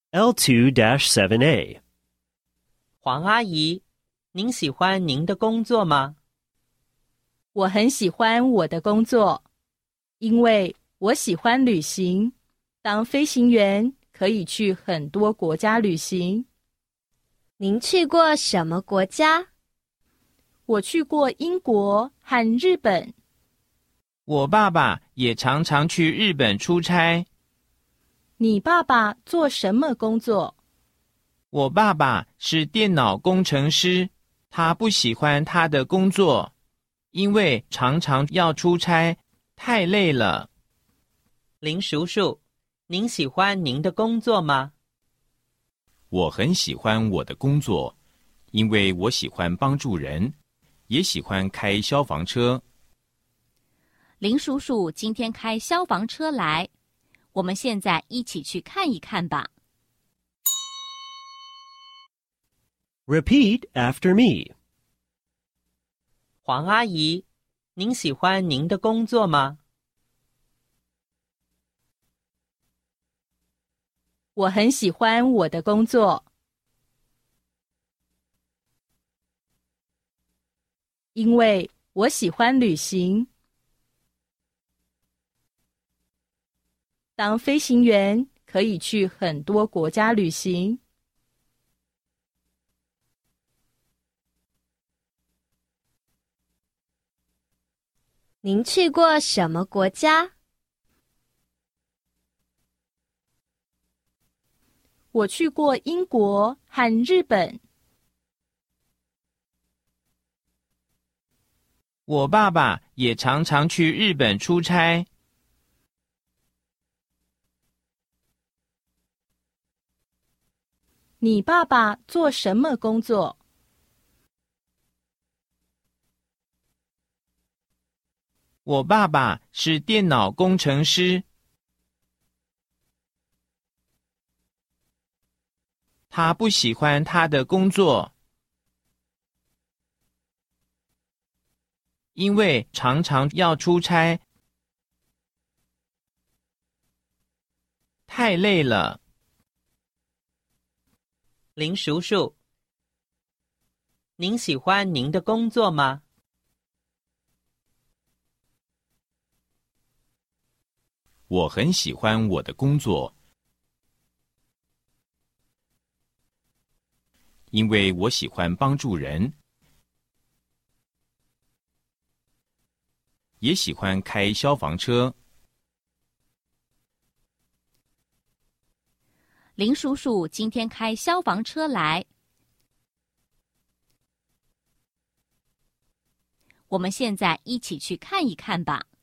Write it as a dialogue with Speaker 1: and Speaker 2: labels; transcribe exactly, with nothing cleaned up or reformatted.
Speaker 1: L two dash seven A.
Speaker 2: 黄阿姨，您喜欢您的工作吗？
Speaker 3: 我很喜欢我的工作，因为我喜欢旅行。当飞行员可以去很多国家旅行。
Speaker 4: 您去过什么国家？
Speaker 3: 我去过英国和日本。
Speaker 5: 我爸爸也常常去日本出差。
Speaker 3: 你爸爸做什么工作？
Speaker 5: 我爸爸是电脑工程师，他不喜欢他的工作，因为常常要出差，太累了。
Speaker 2: 林叔叔，您喜欢您的工作吗？
Speaker 6: 我很喜欢我的工作，因为我喜欢帮助人，也喜欢开消防车。
Speaker 7: 林叔叔今天开消防车来，我们现在一起去看一看吧。
Speaker 1: Repeat after me.
Speaker 2: 黄阿姨，您喜欢您的工作吗？
Speaker 3: 我很喜欢我的工作，因为我喜欢旅行。当飞行员可以去很多国家旅行。
Speaker 4: 您去过什么国家？
Speaker 3: 我去过英国和日本。
Speaker 5: 我爸爸也常常去日本出差。
Speaker 3: 你爸爸做什么工作？
Speaker 5: 我爸爸是电脑工程师，他不喜欢他的工作，因为常常要出差，太累了。
Speaker 2: 林叔叔，您喜欢您的工作吗？
Speaker 6: 我很喜欢我的工作，因为我喜欢帮助人，也喜欢开消防车。
Speaker 7: 林叔叔今天开消防车来，我们现在一起去看一看吧。